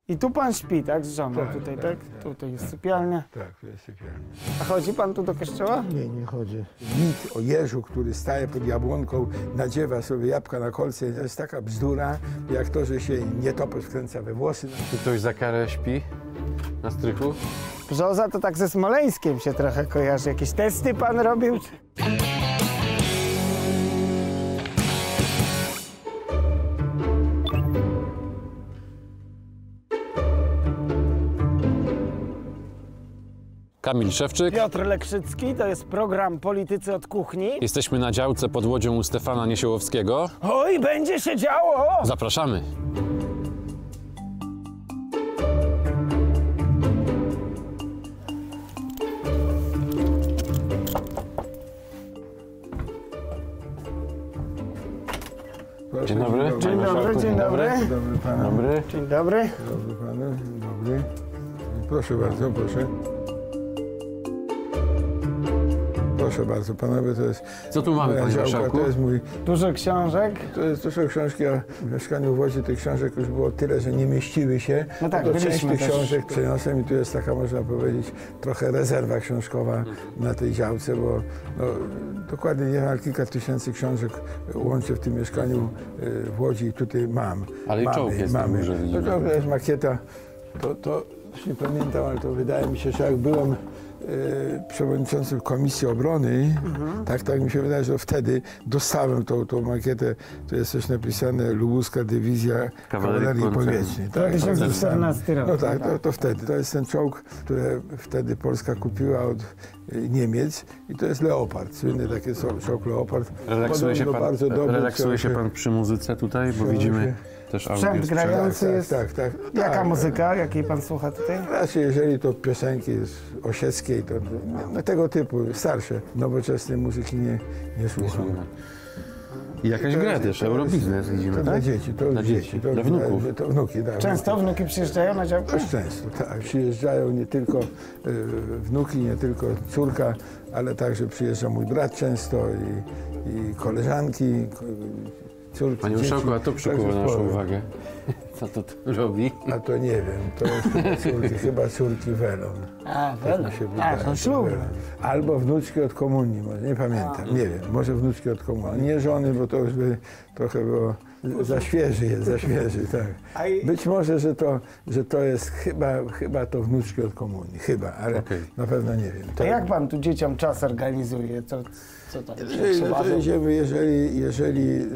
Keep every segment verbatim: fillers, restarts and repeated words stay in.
I tu pan śpi, tak? Z żoną Tak, tutaj, tak, tak? tak, Tutaj jest tak. sypialnia. Tak, to jest sypialnia. A chodzi pan tu do kościoła? Nie, nie chodzę. Mit o jeżu, który staje pod jabłonką, nadziewa sobie jabłka na kolce, to jest taka bzdura, jak to, że się nietoperz wkręca we włosy. Czy ktoś za karę śpi na strychu? Brzoza to tak ze Smoleńskiem się trochę kojarzy. Jakieś testy pan robił? Kamil Szewczyk. Piotr Lekrzycki, to jest program Politycy od Kuchni. Jesteśmy na działce pod łodzią u Stefana Niesiełowskiego. Oj, będzie się działo! Zapraszamy. Proszę, Dzień dobry. Dzień dobry, dzień dobry. Dzień dobry panu. Dobry. Dzień dobry. Dobry panu. Dzień dobry. Proszę bardzo, proszę. Proszę bardzo, panowie, to jest... Co tu mamy, moja panie działka, marszałku? To jest mój... Dużo książek. To jest dużo książki, a w mieszkaniu w Łodzi tych książek już było tyle, że nie mieściły się. No tak, to część byliśmy tych też. książek przeniosłem i tu jest taka, można powiedzieć, trochę rezerwa książkowa na tej działce, bo no, dokładnie nie wiem, ale kilka tysięcy książek łącznie w tym mieszkaniu y, w Łodzi i tutaj mam. Ale i mamy, czołg jest mamy. na górze, widzimy. No, to jest makieta, to, to już nie pamiętam, ale to wydaje mi się, że jak byłem E, przewodniczącym Komisji Obrony, mhm. tak, tak mi się wydaje, że wtedy dostałem tą, tą makietę, to jest coś napisane, Lubuska Dywizja Kawalerii Powietrznej. dwa tysiące czternasty rok. No tak, to, to wtedy. To jest ten czołg, który wtedy Polska kupiła od Niemiec i to jest Leopard, słynny taki czołg Leopard. Relaksuje się pan, bardzo dobry relaksuje się pan przy muzyce tutaj, bo widzimy też audio. Grający jest. Tak, tak, tak. Jaka tak, muzyka, jakiej pan słucha tutaj? Raczej jeżeli to piosenki z Osieckiej, to no, tego typu, starsze, nowoczesnej muzyki nie, nie słucham. I jakaś gra też, Eurobiznes widzimy, to tak? dla dzieci, to dla dzieci, to, dla wnuków. To wnuki, tak. Często wnuki przyjeżdżają na działkę? Dość często, tak. Przyjeżdżają nie tylko y, wnuki, nie tylko córka, ale także przyjeżdża mój brat często i, i koleżanki, córki, Panie marszałku, a to przykuwa naszą sporo. uwagę. Co to robi? A to nie wiem, to jest chyba córki, chyba córki Welon. A, Tak mi się wydaje. A, to ślub. Albo wnuczki od komunii, może nie pamiętam, nie wiem, może wnuczki od komunii. Nie żony, bo to już by trochę było, za świeży jest, za świeży, tak. Być może, że to, że to jest chyba, chyba to wnuczki od komunii, chyba, ale okay. na pewno nie wiem. To jak pan tu dzieciom czas organizuje? Co, co tam jeżeli, to jedziemy, jeżeli, jeżeli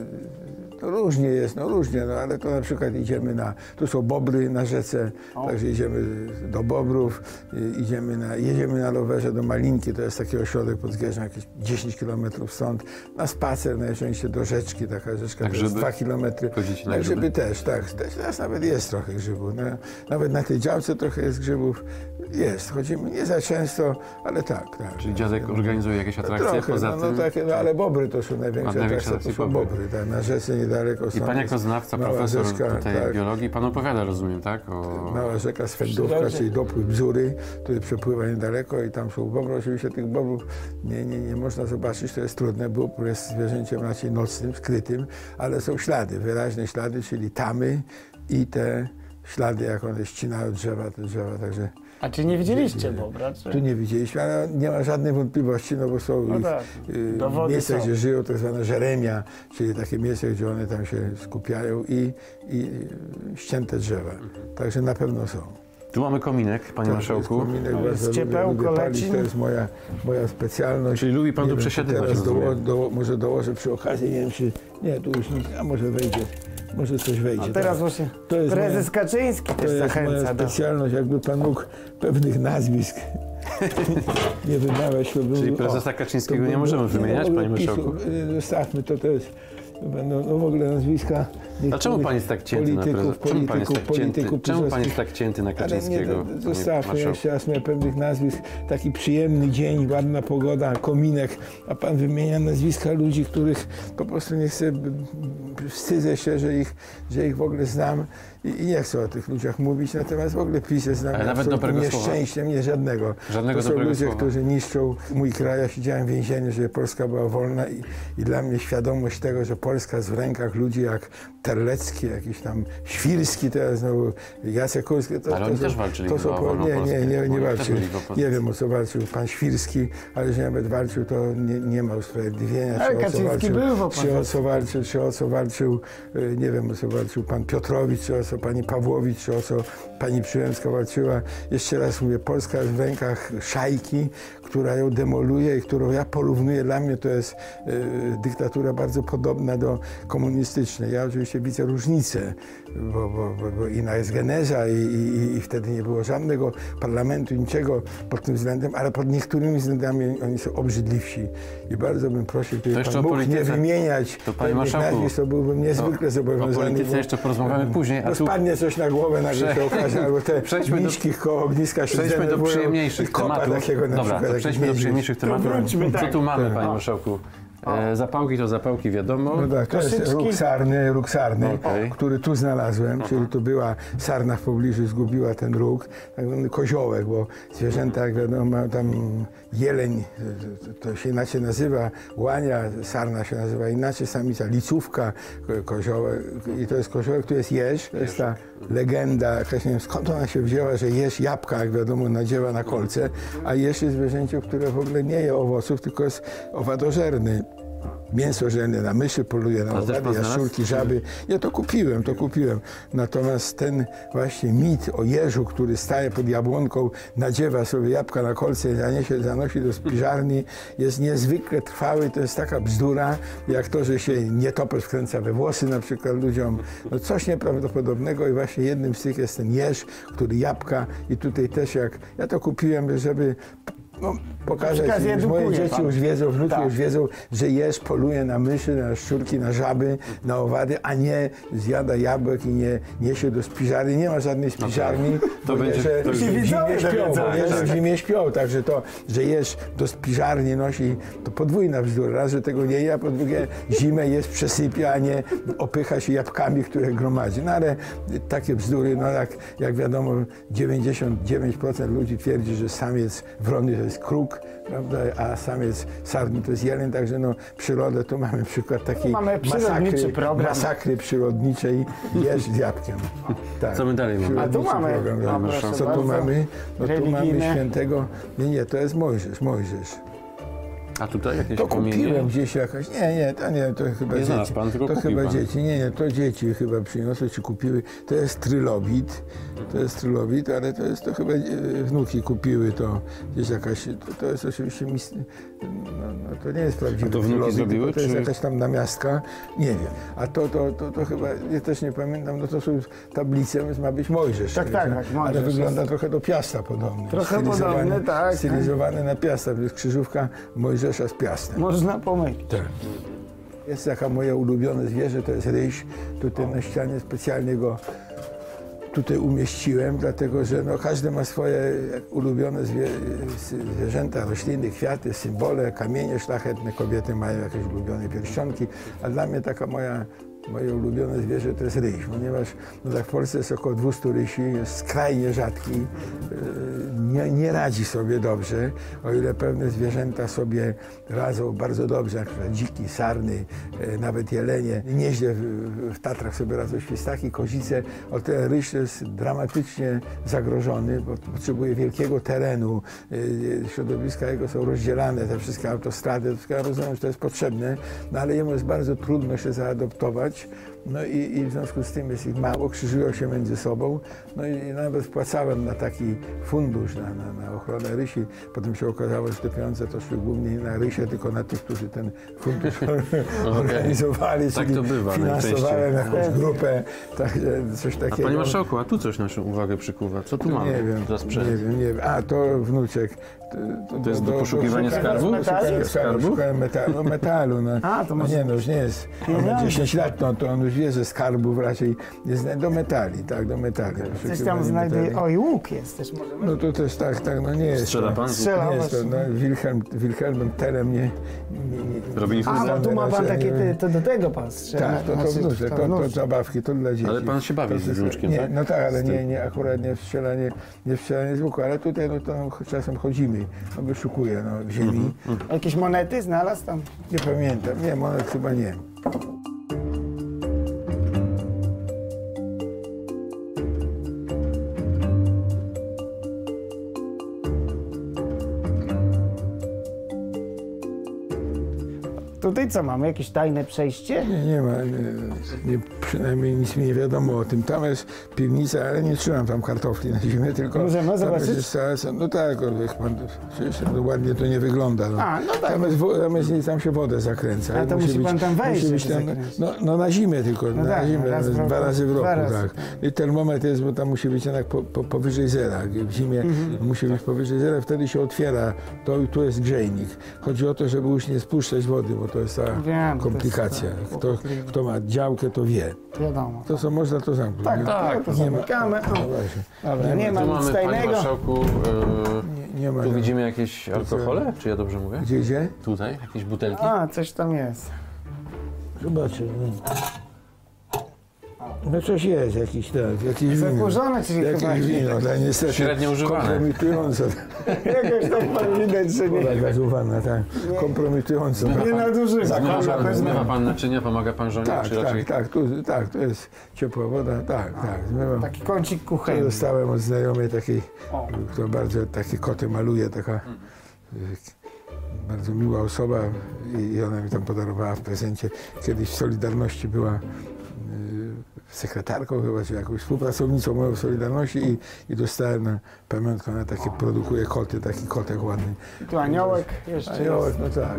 to różnie jest, no różnie, no ale to na przykład idziemy na, tu są Bobry na rzece, o. Także idziemy do Bobrów, idziemy na, jedziemy na rowerze do Malinki, to jest taki ośrodek pod Zgierzem, jakieś dziesięć kilometrów stąd, na spacer najczęściej do rzeczki, taka rzeczka, tak, to jest dwa kilometry, tak żeby też, tak, teraz nawet jest trochę grzybów, no, nawet na tej działce trochę jest grzybów, jest, chodzimy nie za często, ale tak, tak. Czyli dziadek organizuje jakieś atrakcje trochę, poza no, tym? No, takie, no ale Bobry to są największe atrakcje, to są Bobry, Bobry tak, na rzece niedaleko. I pan jako znawca, profesor rzeczka, tutaj tak. biologii, pan opowiada, rozumiem, tak? O... Mała rzeka Swędówka, czyli dopływ Bzury, który przepływa niedaleko i tam są bobry. Oczywiście tych bobrów nie, nie, nie można zobaczyć, to jest trudne, bo jest zwierzęciem raczej nocnym, skrytym, ale są ślady, wyraźne ślady, czyli tamy i te ślady, jak one ścinają drzewa, te drzewa, także... A czy nie widzieliście bobra? Czy... Tu nie widzieliśmy, ale nie ma żadnej wątpliwości, no bo są no tak, y, miejsca, gdzie żyją, tak zwane żeremia, czyli takie miejsca, gdzie one tam się skupiają i, i ścięte drzewa. Także na pewno są. Tu mamy kominek, panie tak, marszałku. Kominek, no, bardzo ciepełko, lubię, lubię palić, to jest moja, moja specjalność. Czyli lubi pan nie tu wiem, przesiadywać, teraz rozumiem. do, do, może dołożę przy okazji, nie wiem czy... Nie, tu już nic, a może wejdzie. Może coś wejdzie. A teraz tak. właśnie to jest prezes moja, Kaczyński też to jest zachęca. moja do... specjalność, jakby pan mógł pewnych nazwisk nie wymawiać. To był, Czyli prezesa Kaczyńskiego był, nie możemy wymieniać, nie, panie marszałku? Zostawmy to, to jest no, no w ogóle nazwiska. A czemu pan jest tak cięty polityków, na prezesa? Czemu pan jest tak cięty, czemu pan jest tak cięty na Kaczyńskiego? Ale nie, zostawmy jeszcze raz miał pewnych nazwisk. Taki przyjemny dzień, ładna pogoda, kominek, a pan wymienia nazwiska ludzi, których po prostu nie chcę, wstydzę się, że ich, że ich w ogóle znam i, i nie chcę o tych ludziach mówić, natomiast w ogóle PiS jest dla mnie Ale nawet absolutnym dobrego słowa? nieszczęściem, nie żadnego. Żadnego to są dobrego ludzie, słowa. którzy niszczą mój kraj. Ja siedziałem w więzieniu, żeby Polska była wolna i, i dla mnie świadomość tego, że Polska jest w rękach ludzi jak Terlecki, jakiś tam Świrski, teraz znowu Jacek Kurski. To, Ale to oni są, też walczyli to są chyba o po, wolną nie, Polskę. nie, nie, nie Oni też walczył. byli w opozycji. Nie wiem, o co walczył pan Świrski, ale że nawet walczył, to nie, nie ma usprawiedliwienia. Ale Czy o co Kaczyński walczył, był w czy opozycji. o co walczył, czy o co walczył, y, nie wiem, o co walczył pan Piotrowicz, czy o co pani Pawłowicz, czy o co pani Przyłębska walczyła. Jeszcze raz mówię, Polska jest w rękach szajki, która ją demoluje i którą ja porównuję. Dla mnie to jest y, dyktatura bardzo podobna do komunistycznej. Ja oczywiście widzę różnicę, bo, bo, bo, bo inna jest geneza i, i, i wtedy nie było żadnego parlamentu, niczego pod tym względem, ale pod niektórymi względami oni są obrzydliwsi. I bardzo bym prosił, gdyby jeszcze pan o mógł nie polityce. wymieniać To, panie pewnych marszałku, nazwisk, to byłbym niezwykle O zobowiązany. polityce bo- jeszcze porozmawiamy później, a no tu spadnie coś na głowę, nagle Prze- się okaże, albo te Przejdźmy do- miśki koło ogniska się przejdźmy do zdenerwują przyjemniejszych i kopa tematów. takiego na Dobra, przykład, to jakiś przejdźmy do niedźwiedź. przyjemniejszych tematów. wróćmy, Co tak. tu mamy, Tak. panie O. marszałku? E, zapałki to zapałki, wiadomo. No tak, to jest Koszyczki. róg sarny, róg sarny, Okej. który tu znalazłem, czyli tu była sarna w pobliżu, zgubiła ten róg, tak zwany koziołek, bo zwierzęta, jak wiadomo, ma tam jeleń, to się inaczej nazywa, łania, sarna się nazywa inaczej, samica, licówka, ko- koziołek i to jest koziołek, tu jest jeż, to jest ta legenda, jakaś nie wiem skąd ona się wzięła, że jeż jabłka, jak wiadomo, nadziewa na kolce, a jeż jest zwierzęciem, które w ogóle nie je owoców, tylko jest owadożerny. Mięsożerny, na myszy poluje, na A też pan owady, znalazł? jaszczurki, żaby. Ja to kupiłem, to kupiłem. Natomiast ten właśnie mit o jeżu, który staje pod jabłonką, nadziewa sobie jabłka na kolce i zaniesie, zanosi do spiżarni, jest niezwykle trwały. To jest taka bzdura, jak to, że się nietoperz wkręca we włosy na przykład ludziom. No coś nieprawdopodobnego i właśnie jednym z tych jest ten jeż, który jabłka i tutaj też jak... Ja to kupiłem, żeby... No, pokażę przykład ci, już moje edukuje dzieci pan. już wiedzą, wnuki Tak. już wiedzą, że jeż poluje na myszy, na szczurki, na żaby, na owady, a nie zjada jabłek i nie niesie do spiżarni. Nie ma żadnej spiżarni, To bo będzie- jeże to już w zimie widzowie śpią, dowiedzą, bo jeże tak. w zimie śpią, także to, że jeż do spiżarni nosi, to podwójna bzdura. Raz, że tego nie je, a po drugie zimę jest, przesypia, a nie opycha się jabłkami, które gromadzi. No ale takie bzdury, no jak, jak wiadomo, dziewięćdziesiąt dziewięć procent ludzi twierdzi, że samiec wrony to jest kruk, prawda, a samiec sarny to jest jeleń, także no przyrodę tu mamy przykład takiej Mamy przyrodniczy masakry, program. masakry przyrodniczej, jeż z jabłkiem. Tak. Co my dalej mamy? A tu Przyrodniczy mamy, program, no, tak. proszę Co tu bardzo, mamy? No tu mamy religijne. świętego, nie, nie, to jest Mojżesz, Mojżesz. A tutaj jakieś To płomienie? kupiłem gdzieś jakaś, nie, nie, to nie, to chyba Nie dzieci. znalazł pan, tylko to kupił chyba pan. dzieci, nie, nie, to dzieci chyba przyniosły czy kupiły. To jest trylobit, to jest trylobit, ale to jest, to chyba e, wnuki kupiły to, gdzieś jakaś, to, to jest oczywiście, mis, no, no, to nie jest prawdziwy A to wnuki trylobit, zrobiły, tylko to jest czy- jakaś tam namiastka, nie wiem. A to, to, to, to chyba, ja też nie pamiętam, no to są tablice, więc ma być Mojżesz. Tak, tak, tak, Ale Mojżesz wygląda jest. trochę do piasta podobny. Trochę Stylizowany- podobny, tak. Stylizowany na piasta, to jest krzyżówka Mojżesza z piastem. Można pomylić. Tak. Jest taka moje ulubione zwierzę, to jest ryś. Tutaj na ścianie specjalnie go tutaj umieściłem, dlatego że no, każdy ma swoje ulubione zwie, zwierzęta, rośliny, kwiaty, symbole, kamienie szlachetne. Kobiety mają jakieś ulubione pierścionki, a dla mnie taka moja Moje ulubione zwierzę to jest ryś, ponieważ no tak w Polsce jest około dwieście rysi, jest skrajnie rzadki, yy, nie, nie radzi sobie dobrze, o ile pewne zwierzęta sobie radzą bardzo dobrze, jak na dziki, sarny, yy, nawet jelenie. Nieźle w, w Tatrach sobie radzą świstaki, kozice, o tyle ryś jest dramatycznie zagrożony, bo potrzebuje wielkiego terenu, yy, środowiska jego są rozdzielane, te wszystkie autostrady, to wszystko, ja rozumiem, że to jest potrzebne, no ale jemu jest bardzo trudno się zaadoptować. No i, i w związku z tym jest ich mało, krzyżują się między sobą. No i, i nawet wpłacałem na taki fundusz, na, na, na ochronę rysi. Potem się okazało, że te pieniądze to szły głównie nie na rysie, tylko na tych, którzy ten fundusz organizowali, Tak czyli to bywa finansowałem najczęściej. jakąś grupę, także coś A takiego. panie marszałku, a tu coś naszą uwagę przykuwa. Co tu mamy Nie wiem, za sprzęt? nie wiem, nie wiem. A, to wnuczek. To, To jest do poszukiwania szukania- skarbu? Szukania Metalu? skarbu, szukania metalu, no, metalu no. A, to no może- nie, no już nie jest. On ma Pieniądze. dziesięć lat, no to on już wie, że skarbów raczej nie znajdzie. Do metali, tak, do metali. Coś Poszukiwanie tam znajduje. metali. O, i łuk jest też może. No to też tak, tak, no nie jest Strzela to, pan? Strzela, nie jest to, właśnie. no, Wilhelm, Wilhelmem Telem nie, nie, nie, Robin Hood. A, bo tu ma pan raczej, takie, nie- ty, to do tego pan strzela. Tak, to, to Znaczy, wnuczek, to, to wnuczek. zabawki, to dla dzieci. Ale pan się bawi To z jest- wnuczkiem, nie, tak? No tak, ale Z tym. nie, nie, akurat nie w strzelanie, nie w strzelanie z łuku, ale tutaj no, to czasem chodzimy, no, wyszukuję no, w ziemi. Mhm. Jakieś monety znalazł tam? Nie pamiętam, nie, monet chyba nie. Tutaj co mamy? Jakieś tajne przejście? Nie, nie ma, nie, nie, przynajmniej nic mi nie wiadomo o tym. Tam jest piwnica, ale nie trzymam tam kartofli na zimę, tylko... Możemy tam zobaczyć? jest cała- No tak, o, jak pan, przecież to ładnie to nie wygląda. No. A, no tak. Tam, jest, wo- tam, jest, tam się wodę zakręca. Ale to musi pan tam wejść, musi być żeby tam, zakręcić. no, no na zimę tylko, No na tak, zimę, raz w dwa roku. razy w roku, Dwa razy, tak. I termometr jest, bo tam musi być jednak po, po, powyżej zera. W zimie Mhm. musi być powyżej zera, wtedy się otwiera. To i tu jest grzejnik. Chodzi o to, żeby już nie spuszczać wody, bo to jest ta Wiem, to jest komplikacja. tak, Kto, kto ma działkę, to wie. Wiadomo. To co można, to zamknąć. Tak, nie? tak, to nie ma. zamykamy. No O, właśnie. dobra, nie ma Tu nic mamy, panie tajnego. marszałku, e, Nie, nie ma. tu no. widzimy jakieś alkohole, czy ja dobrze mówię? Gdzie, gdzie? Tutaj, jakieś butelki? A, coś tam jest. Zobaczę. No. No coś jest, jakiś tak, jakieś wino. Zakurzone, czyli chyba Jakieś wino, ale niestety Średnio używane. kompromitujące. jakoś tak pan widać, że nie, Woda gazowana, tak. Kompromitujące. nie nadużywa. Zmywa Na pan, pewno. zmywa pan naczynia, pomaga pan żonie, Tak, czy raczej... tak, tak, tu, tak, to jest ciepła woda, tak, tak. Zmywam. Taki kącik To kuchenny. dostałem od znajomej takiej, O. która bardzo takie koty maluje, taka y, bardzo miła osoba i, i ona mi tam podarowała w prezencie. Kiedyś w Solidarności była y, sekretarką chyba, czy jakąś współpracownicą moją w Solidarności i, i dostałem na pamiątkę, ona takie produkuje koty, taki kotek ładny. Tu aniołek jeszcze Aniołek, jest. no tak.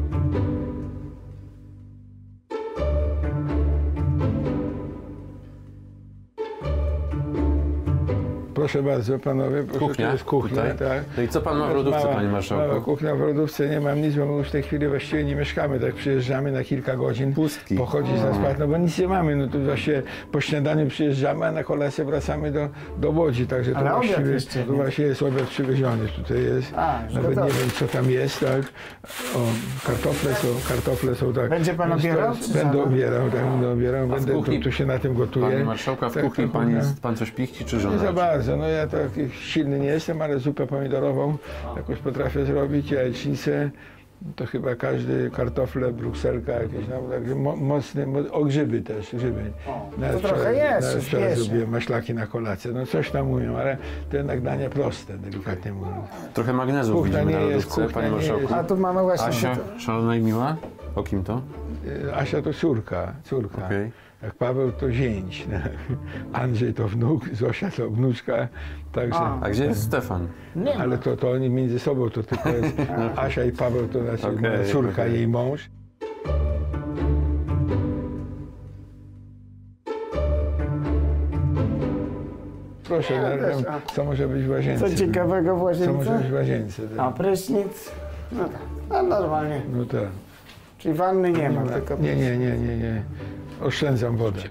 Proszę bardzo, panowie, proszę, Kuchnia, to jest kuchnia, tutaj. tak. No i co pan ma w lodówce, Mała- panie Mała marszałku? kuchnia w lodówce, nie mam nic, bo my już w tej chwili właściwie nie mieszkamy, tak przyjeżdżamy na kilka godzin, Pustki. pochodzić na spać, no bo nic nie mamy, no to właściwie po śniadaniu przyjeżdżamy, a na kolację wracamy do, do Łodzi, także to Ale obiad właściwie, jeszcze to nie. właśnie jest obiad przywieziony, tutaj jest, A, już nawet nie gotowy. wiem co tam jest, tak. O, kartofle są, kartofle są, tak. Będzie pan Więc to obierał, jest- czy Będę sama? obierał, tak, będę obierał, w będę, kuchni- tu, tu się na tym gotuje. Panie marszałku, a w Tak, kuchni to pan, kuchnia. jest, pan coś pichci, czy żona? Nie za raczej? bardzo, no ja taki silny nie jestem, ale zupę pomidorową jakoś potrafię zrobić, jajecznicę, to chyba każdy, kartofle, brukselka jakieś, no, także mo, mocne, mo, o grzyby też, grzyby. to trochę jest, nawet wczoraj śmiesznie. zrobiłem maślaki na kolację, no coś tam mówią, ale to jednak dania proste, delikatnie mówiąc. Trochę magnezu Kuchnia widzimy na nie jest, lodówce, kuchnia panie nie marszałku. jest. A tu mamy właśnie... Asia, szalona i miła? O kim to? Y, Asia to córka, córka. Okej. Jak Paweł to zięć, no. Andrzej to wnuk, Zosia to wnuczka, także... A. A gdzie jest Stefan? Nie ma. Ale to, to oni między sobą, to tylko jest Asia i Paweł, to znaczy Okej, moja córka, okej. jej mąż. Proszę, Ja ja, też, ja, a- co może być w łazience? Co ciekawego w Co może być łazience? w łazience? A Tak. prysznic? No tak, no normalnie. No tak. Czyli wanny nie ma, tylko... Nie, nie, nie, nie, nie. Oszczędzam wodę.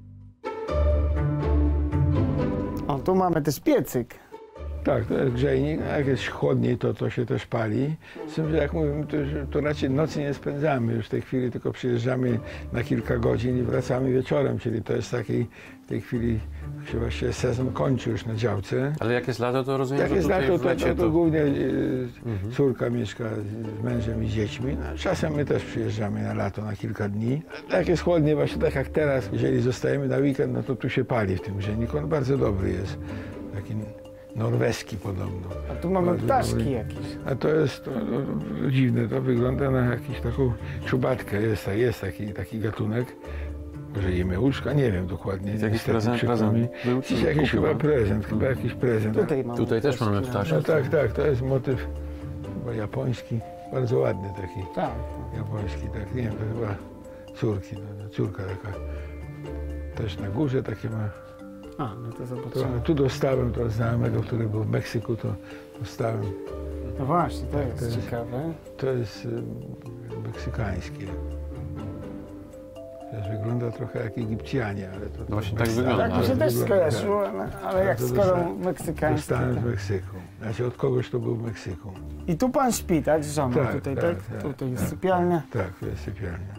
O, tu mamy też piecyk. Tak, to jest grzejnik, a jak jest chłodniej, to to się też pali. Z tym, że jak mówię, to, że to raczej nocy nie spędzamy. Już w tej chwili tylko przyjeżdżamy na kilka godzin i wracamy wieczorem, czyli to jest taki, w tej chwili się właściwie sezon kończy już na działce. Ale jak jest lato, to rozumiem, Jak że jest tutaj lato, w to, lecie to, to głównie y, córka mieszka z mężem i z dziećmi. No, czasem my też przyjeżdżamy na lato na kilka dni. A jak jest chłodnie, właśnie tak jak teraz, jeżeli zostajemy na weekend, no to tu się pali w tym grzejniku. On bardzo dobry jest. Taki norweski podobno. A tu mamy Bardzo ptaszki dobry. jakieś. A to jest to, to, to dziwne, to wygląda na jakąś taką czubatkę. Jest, jest taki, taki gatunek. Może jemiełuszka, nie wiem dokładnie. Jakiś niestety, prezent, przykro prezent mi. był, czy Jakiś kupił chyba pan? prezent, chyba jakiś prezent. Tutaj mamy Tutaj też mamy ptaszki. ptaszki. No tak, tak, to jest motyw chyba japoński, bardzo ładny taki, Tak. japoński, tak, nie wiem, to chyba córki, no, córka taka, też na górze takie ma. A, no to To, zobaczymy. tu dostałem to od znajomego, który był w Meksyku, to dostałem, No właśnie, to jest to jest- ciekawe. to jest y, meksykańskie. Też wygląda trochę jak Egipcjanie, ale to... No właśnie to tak wygląda. Tak mi się ale też wygląda, skojarzyło, no, ale jak to skoro dostałem- meksykański. Dostałem to- z Meksyku. Znaczy od kogoś, to był w Meksyku. I tu pan śpi, tak? Z żoną Tak, tutaj, tak, tak? tak, Tutaj jest tak, sypialnia. Tak, to jest sypialnia.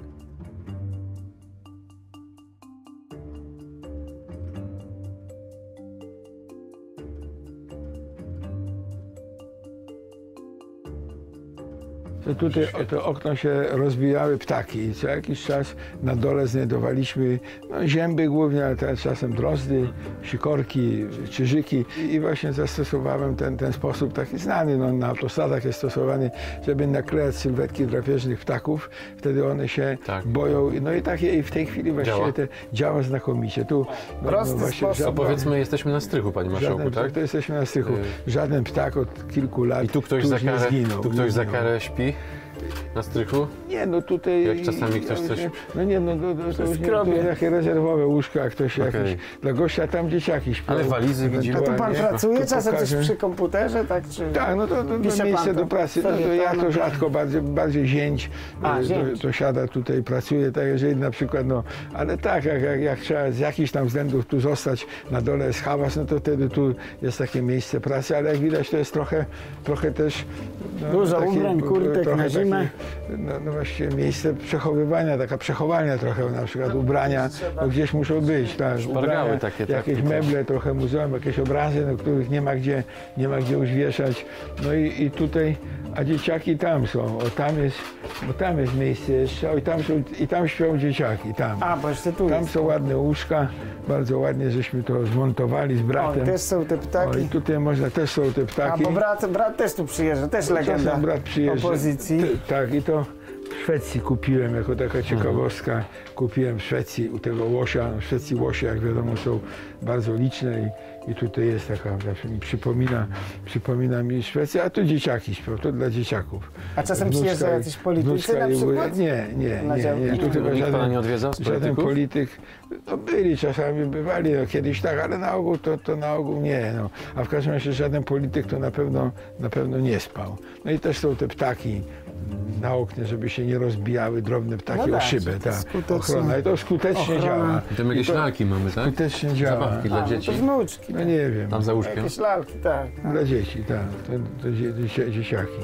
To tutaj o to okno się rozbijały ptaki i co jakiś czas na dole znajdowaliśmy no, zięby głównie, ale też czasem drozdy, sikorki, czyżyki i właśnie zastosowałem ten, ten sposób taki znany, no, na autostradach jest stosowany, żeby naklejać sylwetki drapieżnych ptaków, wtedy one się Tak. boją, no i takie i w tej chwili właściwie Działa. te działa znakomicie. Tu no, Prosty właściwie sposób. To powiedzmy, jesteśmy na strychu, panie marszałku, żaden, tak? to jesteśmy na stychu. Y- Żaden ptak od kilku lat I tu ktoś, tu za już nie karę, zginął. tu nie ktoś za zginął. karę śpi na strychu? Nie, no tutaj... Jak czasami ktoś no, coś- No nie, no to, to, to, już nie, to skromnie. jest takie rezerwowe łóżka, jak ktoś Okej. jakiś... Dla gościa tam dzieciaki śpią. Ale walizy widzimy. A tu pan Ewentualnie. pracuje Tu czasem coś pokażę. przy komputerze, tak? Czy... Tak, no to, to, Pisze to pan miejsce to do pracy, no to sobie ja tam, to no. rzadko, bardziej, bardziej zięć, A, e, zięć. To, to siada tutaj, pracuje, tak jeżeli na przykład, no, ale tak, jak, jak, jak trzeba z jakichś tam względów tu zostać, na dole jest hałas, no to wtedy tu jest takie miejsce pracy, ale jak widać to jest trochę, trochę też... No, Dużo takie, ubrań, kurtek trochę na zimę. Takie, no, no właściwie miejsce przechowywania, taka przechowalnia trochę, na przykład ubrania, no gdzieś muszą być, tak, Szpargały takie, tak, jakieś tylko. meble, trochę muzeum, jakieś obrazy, no, których nie ma gdzie, nie ma gdzie już wieszać. No i, i tutaj, a dzieciaki tam są, o tam jest, bo tam jest miejsce jeszcze, o, i tam są, i tam śpią dzieciaki, tam. A, bo jeszcze tu Tam jest. są ładne łóżka, bardzo ładnie żeśmy to zmontowali z O, bratem. i też są te O, ptaki. i tutaj można, też są te A, ptaki. bo brat, brat też tu przyjeżdża, też legenda Czasem brat przyjeżdża. opozycji. T- Tak, i to w Szwecji kupiłem jako taka ciekawostka. Kupiłem w Szwecji u tego łosia. W Szwecji łosie, jak wiadomo, są bardzo liczne i, i tutaj jest taka, zawsze mi przypomina, przypomina mi Szwecję, a tu dzieciaki śpią, to dla dzieciaków. A czasem Wnuczka przyjeżdżają i- jacyś politycy wnuczka na i wuja- przykład? Nie, nie, Na nie, działki? nie. Tu Nikt chyba Nikt pana żaden, nie odwiedza z żaden polityków? polityk, no byli czasami, bywali, no kiedyś tak, ale na ogół to, to na ogół nie. No. A w każdym razie żaden polityk to na pewno, na pewno nie spał. No i też są te ptaki na oknie, żeby się nie rozbijały drobne ptaki No o tak, szybę. to Ta skutecznie- ochrona. I to skutecznie ochrona. działa. I tam jakieś I to lalki mamy, tak? Skutecznie działa. Zabawki A, dla no dzieci. to wnuczki. No nie wiem. Tam za łóżkiem. Jakieś lalki, tak. Dla dzieci, tak. To, to dzie- dzieci, dzieciaki.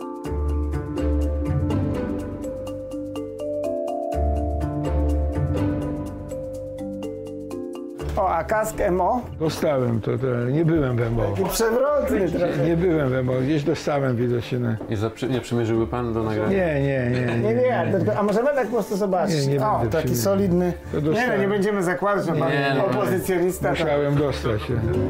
O, a kask M O? Dostałem to, to nie byłem w M O. Taki przewrotny trochę. Nie byłem w M O, gdzieś dostałem widocznie. Na... Nie, zaprzy, nie przymierzyły pan do nagrania? Nie, nie, nie. Nie, nie, to- a możemy tak po prostu zobaczyć? Nie, nie o, będę taki przyjmował. solidny. To Nie, dostałem. no, nie będziemy zakładać, że pan Nie, no, opozycjonista. To... Musiałem dostać.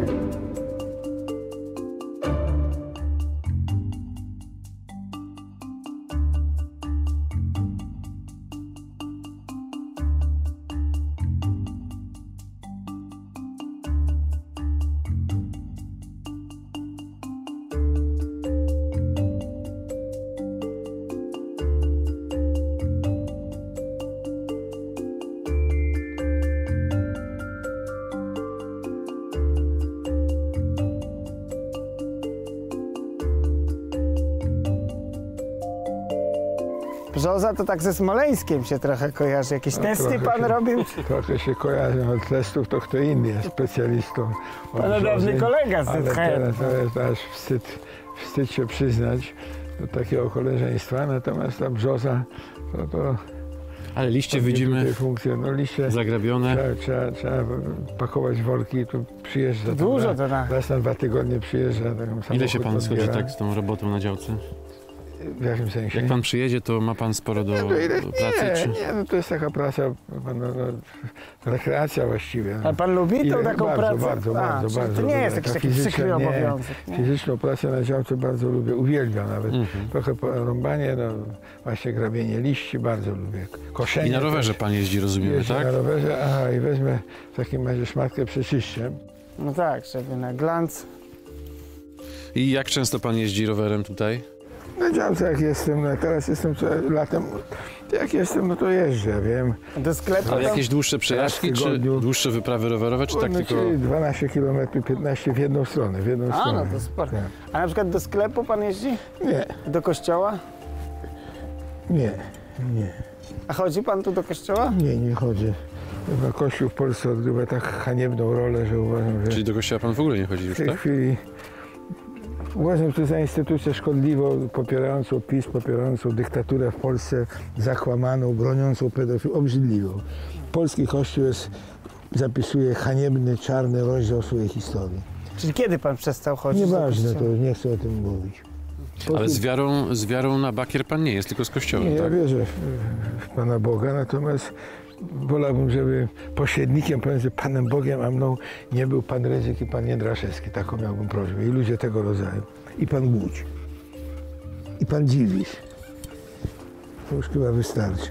Brzoza to tak ze Smoleńskiem się trochę kojarzy. Jakieś testy trochę pan się- robił? Trochę się kojarzą od testów, to kto inny jest specjalistą. od Pana dawny brzozy. kolega z Ale Z H teraz, teraz aż wstyd, wstyd się przyznać do takiego koleżeństwa. Natomiast ta brzoza, to, to Ale liście tutaj widzimy funkcje. No liście zagrabione. trzeba, trzeba, trzeba pakować worki, tu przyjeżdża. tam Dużo raz- to na... Raz na dwa tygodnie przyjeżdża. Taką Ile się pan samochód schodzi odbiera. tak z tą robotą na działce? W jakim sensie? Jak pan przyjedzie, to ma pan sporo do, Nie, no ile, do pracy? nie, Czy... nie, no to jest taka praca, no, no, rekreacja właściwie. No. A pan lubi tą Ile- taką bardzo, pracę? bardzo, A, bardzo, czyli bardzo to nie lubię. jest jakiś Taka taki fizyczna, przykry nie. obowiązek. Nie? Fizyczną pracę na działce bardzo lubię, uwielbiam nawet. Mhm. Trochę porąbanie, no właśnie grabienie liści bardzo lubię. Koszenie. I na rowerze pan jeździ, rozumiemy, Jeżdżę tak? na rowerze, aha, i wezmę w takim razie szmatkę, przeczyszczę. No tak, żeby na glans. I jak często pan jeździ rowerem tutaj? Na działce jak jestem, no teraz jestem co latem, jak jestem, no to jeżdżę, wiem. Do sklepu Ale tam? jakieś dłuższe przejażdżki, w czy tygodniu. dłuższe wyprawy rowerowe, czy tak no, tylko... czyli dwanaście kilometrów, piętnaście w jedną stronę, w jedną A, stronę. no to sporo. Tak. A na przykład do sklepu pan jeździ? Nie, Do kościoła? nie, nie. A chodzi pan tu do kościoła? Nie, nie chodzę. Chyba Kościół w Polsce odgrywa tak haniebną rolę, że uważam, że Czyli do kościoła pan w ogóle nie chodzi w już, tej tak? chwili uważam, że to za instytucję szkodliwą, popierającą PiS, popierającą dyktaturę w Polsce, zakłamaną, broniącą pedofilów, obrzydliwą. Polski Kościół jest, zapisuje haniebny, czarny rozdział swojej historii. Czyli kiedy pan przestał chodzić Nieważne, do to kościoła? nie chcę o tym mówić. Ale z wiarą, z wiarą na bakier pan nie jest, tylko z kościołem, Nie, ja tak? wierzę w, w Pana Boga, natomiast wolałbym, żeby pośrednikiem pomiędzy Panem Bogiem a mną nie był Pan Rydzyk i Pan Jędraszewski. Taką miałbym prośbę. I ludzie tego rodzaju. I Pan Głódź. I Pan Dziwisz. To już chyba wystarczy.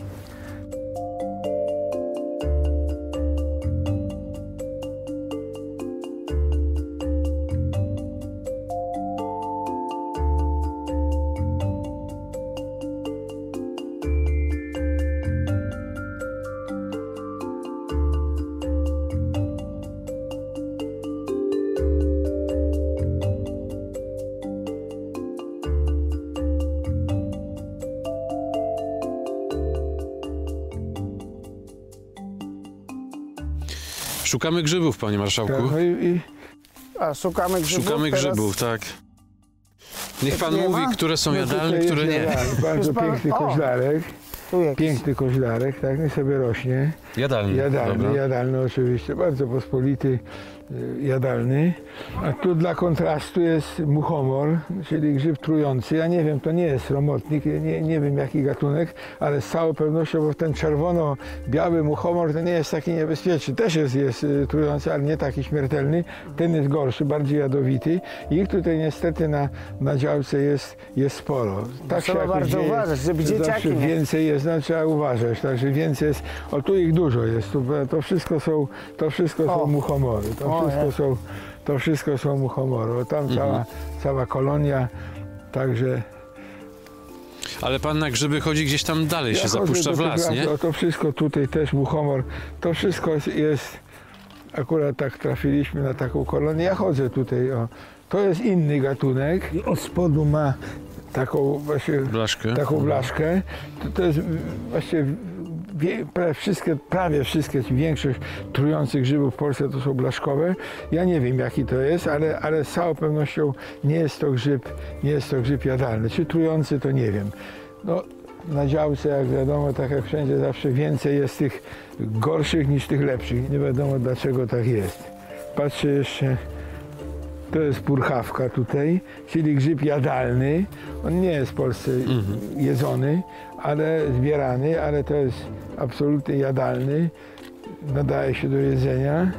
Szukamy grzybów, panie marszałku. Tak, no i, i A, szukamy grzybów. Szukamy teraz... grzybów, tak. Niech pan Nie mówi, ma? które są no jadalne, tutaj które jest nie. jadalny, bardzo Już pan- piękny o! koźlarek. Tu jakiś. Piękny koźlarek, tak, no i sobie rośnie. Jadalny, Jadalny, dobra. jadalny oczywiście, bardzo pospolity, y, jadalny. A tu dla kontrastu jest muchomor, czyli grzyb trujący. Ja nie wiem, to nie jest sromotnik, nie, nie wiem jaki gatunek, ale z całą pewnością, bo ten czerwono-biały muchomor to nie jest taki niebezpieczny. Też jest, jest y, trujący, ale nie taki śmiertelny. Ten jest gorszy, bardziej jadowity. I ich tutaj niestety na, na działce jest, jest sporo. Tak Trzeba jakoś bardzo dzieje, uważać, żeby że dzieciaki zawsze nie- więcej jest, no, trzeba uważać, także więcej jest, o tu ich dużo jest, tu, to wszystko są, to wszystko są O. muchomory, to O, wszystko nie. są, to wszystko są muchomory, o, tam cała, cała kolonia, także... Ale pan na grzyby chodzi gdzieś tam dalej, się chodzę zapuszcza do w tych las, nie? O, to wszystko tutaj też muchomor, to wszystko jest, jest, akurat tak trafiliśmy na taką kolonię, ja chodzę tutaj, o, to jest inny gatunek i od spodu ma taką właśnie... Blaszkę. taką blaszkę. To, to jest właściwie wie, prawie wszystkie, prawie wszystkie, czy większość trujących grzybów w Polsce to są blaszkowe. Ja nie wiem jaki to jest, ale, ale z całą pewnością nie jest to grzyb, nie jest to grzyb jadalny. Czy trujący, to nie wiem. No, na działce, jak wiadomo, tak jak wszędzie, zawsze więcej jest tych gorszych niż tych lepszych. Nie wiadomo dlaczego tak jest. Patrzę jeszcze. To jest purchawka tutaj, czyli grzyb jadalny. On nie jest w Polsce jedzony, ale zbierany, ale to jest absolutnie jadalny. Nadaje się do jedzenia.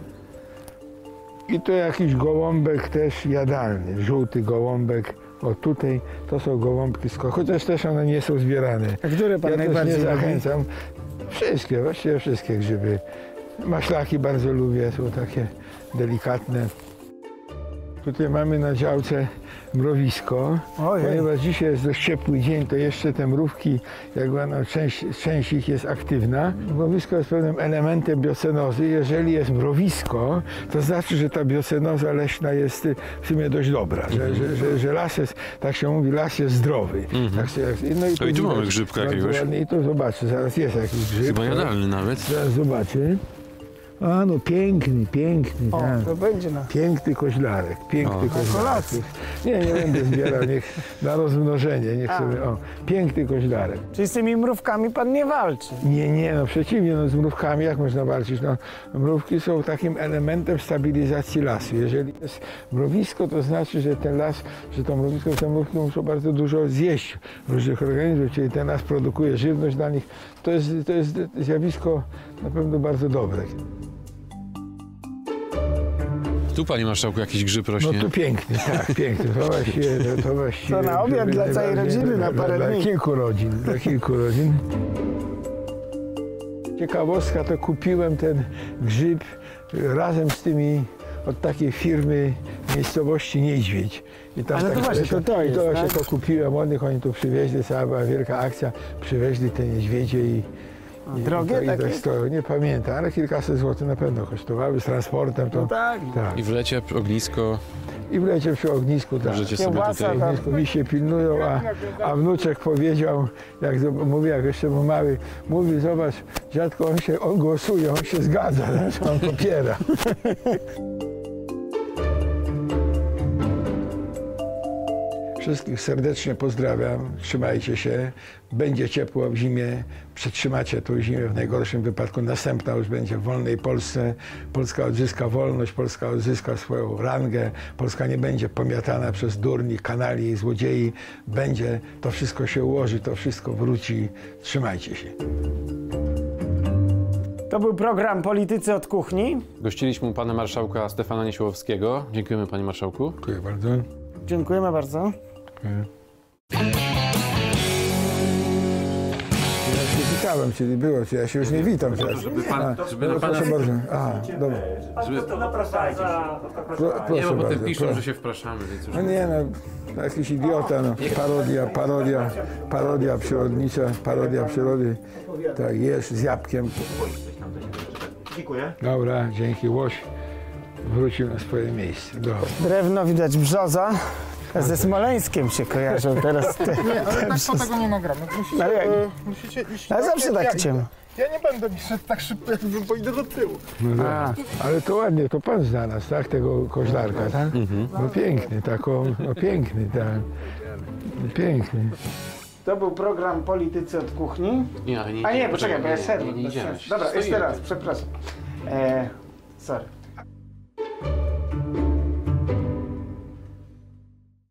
I to jakiś gołąbek też jadalny, żółty gołąbek. O tutaj to są gołąbki, z ko- chociaż też one nie są zbierane. A które pan Ja też najbardziej nie lubi? zachęcam. Wszystkie, właściwie wszystkie grzyby. Maślaki bardzo lubię, są takie delikatne. Tutaj mamy na działce mrowisko, Ojej. ponieważ dzisiaj jest dość ciepły dzień, to jeszcze te mrówki, jakby no, część, część ich jest aktywna. Mrowisko jest pewnym elementem biocenozy. Jeżeli jest mrowisko, to znaczy, że ta biocenoza leśna jest y, w sumie dość dobra, że, że, że, że las jest, tak się mówi, las jest zdrowy. Tak się, no To i tu mamy widać grzybka bardzo jakiegoś. ładnie. I tu zobaczę, zaraz jest jakiś grzyb. Chyba jadalny nawet. Zaraz zobaczę. A no piękny, piękny, O, tak. to będzie na... Piękny koźlarek, piękny O. koźlarek. Na kolację. Nie, nie będę zbierał, niech na rozmnożenie, niech A. sobie, o, piękny koźlarek. Czyli z tymi mrówkami pan nie walczy. Nie, nie, no przeciwnie, no z mrówkami jak można walczyć? No, mrówki są takim elementem stabilizacji lasu. Jeżeli jest mrowisko, to znaczy, że ten las, że to mrowisko, te mrówki muszą bardzo dużo zjeść różnych organizmów, czyli ten las produkuje żywność dla nich. To jest, to jest zjawisko na pewno bardzo dobre. Tu, panie marszałku, jakiś grzyb No rośnie. tu piękny, tak, piękny. To właściwie, to, to właściwie... To na obiad dla całej rodziny na parę dla, dni. Dla kilku rodzin, dla kilku rodzin. Ciekawostka, to kupiłem ten grzyb razem z tymi od takiej firmy miejscowości Niedźwiedź. I tam Ale to właśnie, to to i jest, to właśnie tak? to kupiłem od nich, oni tu przywieźli, cała była wielka akcja, przywieźli te niedźwiedzie i... i drogie to, i takie? tak stoją, nie pamiętam, ale kilkaset złotych na pewno kosztowały z transportem. To, No tak. tak. I w lecie ognisko. i w lecie przy ognisku. Tak. Możecie sobie Kiełbasa, tutaj... tak. ognisku mi się pilnują, a, a wnuczek powiedział, jak zob- mówi, jak jeszcze był mały, mówi, zobacz, dziadko, on się, on głosuje, on się zgadza, znaczy on popiera. Wszystkich serdecznie pozdrawiam, trzymajcie się, będzie ciepło w zimie, przetrzymacie tą zimę, w najgorszym wypadku następna już będzie w wolnej Polsce. Polska odzyska wolność, Polska odzyska swoją rangę, Polska nie będzie pomiatana przez durni, kanali i złodziei, będzie, to wszystko się ułoży, to wszystko wróci, trzymajcie się. To był program Politycy od Kuchni. Gościliśmy u pana marszałka Stefana Niesiołowskiego. Dziękujemy, panie marszałku. Dziękuję bardzo. Dziękujemy bardzo. Dziękuję. Ja się witałem, czyli było, czy ja się już nie witam teraz. Żeby pan, A, żeby no, na pana... proszę bardzo. A, dobra. Żeby... Pro, Nie, proszę bo potem bardzo. piszą, Pro- że się wpraszamy, więc już... No nie no, jakiś idiota, no. Parodia, parodia, parodia przyrodnicza, parodia przyrody. Tak, jesz z jabłkiem. Dziękuję. Dobra, dzięki, łoś wrócił na swoje miejsce. Dobra. Drewno, widać brzoza. Ze Smoleńskiem się kojarzą teraz te, Nie, ale tak to tego nie nagramy. Musicie, Ale jak? e, musicie iść... Ale tak, zawsze jak tak ja chciałem. idę. Ja nie będę szedł tak szybko, jak wy, bo idę do tyłu. No dobra. A. Ale to ładnie, to pan znalazł, tak? Tego koźlarka, tak? No piękny, taką, no piękny, tak. No piękny. To był program Politycy od Kuchni. Nie, ale nie A nie, idziemy. poczekaj, bo ja szedłem. Nie, nie idziemy. Dobra, Stoimy. jeszcze raz, przepraszam. E, sorry.